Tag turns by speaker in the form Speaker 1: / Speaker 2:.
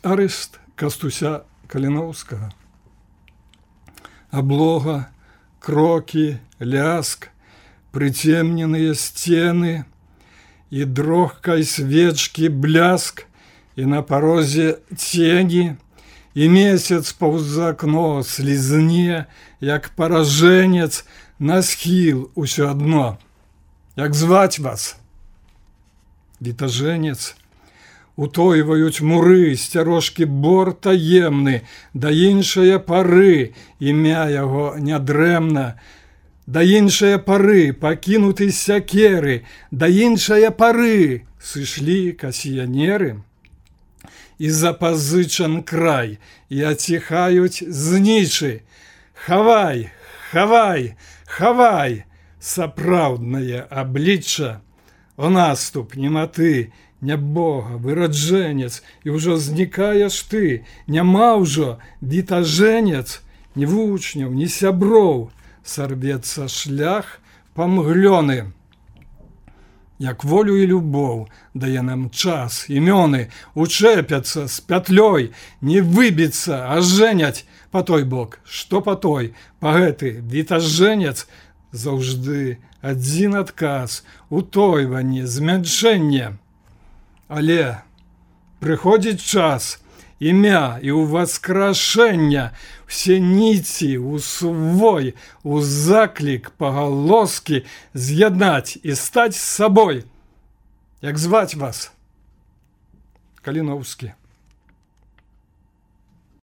Speaker 1: Арышт Кастуся Каліноўскага. Аблога, крокі, ляск, прыцемненыя сцены, і дрогкай свечкі бляск, і на парозе цені, і месяц паўз акно слізне, як паражэнец на схіл усё адно. Як зваць вас? Вітажэнец. Утойваюць муры, сцярожкі бор таемны, да іншае пары, імя яго нядрэмна, да іншае пары, пакінуты сякеры, да іншае пары, сышлі касіянеры. І запазычан край, і аціхаюць знічы. Хавай, хавай, хавай, сапраўднае аблічча. У наступ нематы, нябога, выраджэнец, і ўжо знікаеш ты, няма ўжо вітажэнец, ні вучняў, ні сяброў, сарвецца шлях памглёны. Як волю і любоў дае нам час, імёны учэпяцца з пятлёй, не выбіцца, а жэняць па той бок, што па той, па гэты вітажэнец, заўжды адзін адказ, утойванне, змяншэнне. Але прыходзіць час, імя і ўваскрашэння, все ніці ў свой, у заклік пагалоскі з'яднаць і стаць з сабой. Як зваць вас? Каліноўскі.